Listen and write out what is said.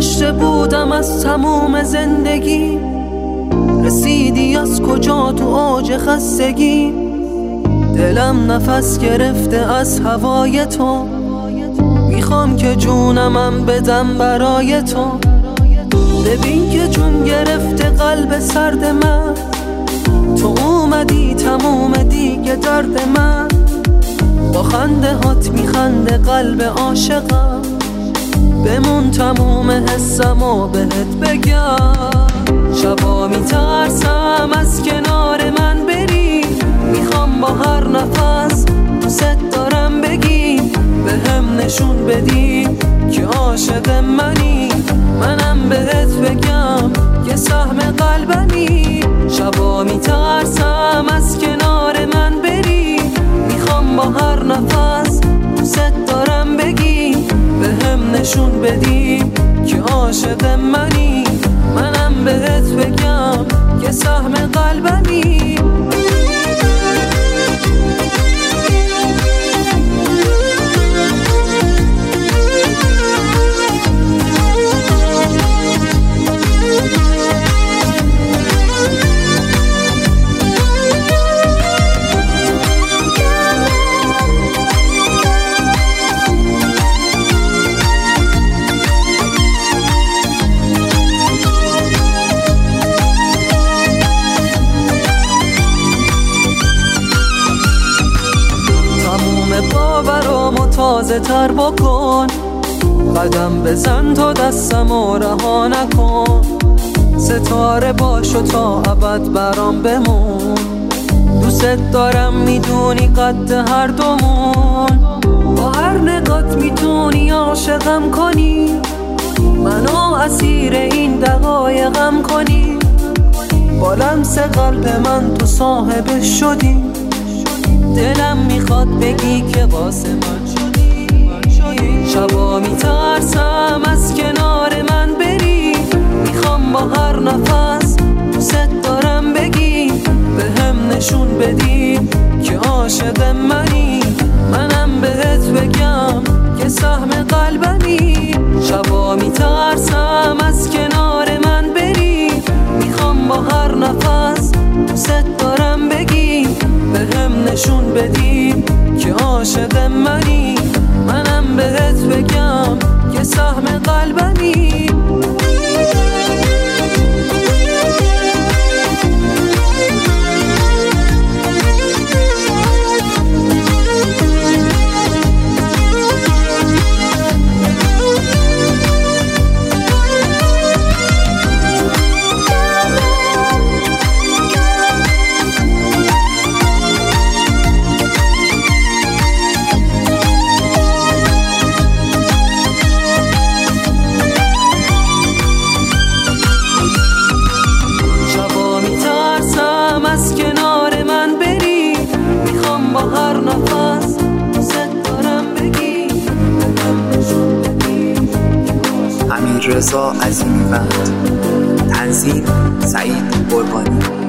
گذشته بودم از تموم زندگی، رسیدی از کجا تو اوج خستگی. دلم نفس گرفته از هوای تو، میخوام که جونمم بدم برای تو. ببین که جون گرفته قلب سرد من، تو اومدی تموم دیگه درد من. با خنده هات میخنده قلب عاشقم، بمون تموم حسم و بهت بگم. شبا میترسم از کنار من بری، میخوام با هر نفس دوست دارم بگی. بهم نشون بدی که عاشق منی، منم بهت بگم که سهم قلبمی. شبا میترسم از کنار من بری، میخوام با هر نفس دوست دارم بگی. بهم نشون بدی که عاشق منی، منم بهت بگم که سهم قلبمی. باورامو تازه تر بکن، قدم بزن تا دستمو رها نکن. ستاره باشو تا ابد برام بمون، دوست دارم میدونی قد هر دومون. با هر نگات میتونی عاشقم کنی، منو اسیر این دقایقم کنی. با لمس قلب من تو صاحب شدی، دلم میخواد بگی که واسه من شدی. شبا میترسم از کنار من بری، میخوام با هر نفس دوست دارم بگی. بهم نشون بدی که عاشق منی، منم بهت بگم که سهم قلبمی. شبا میترسم از کنار من بری، میخوام با هر نفس دوست دارم بگی. بهم نشون بدی که عاشق منی، منم بهت بگم که سهم قلبمی. از کنار من بری، میخوام با هر نفس دوست دارم بگی. امیررضا عظیمی‌وقت، تنظیم سعید قربانی.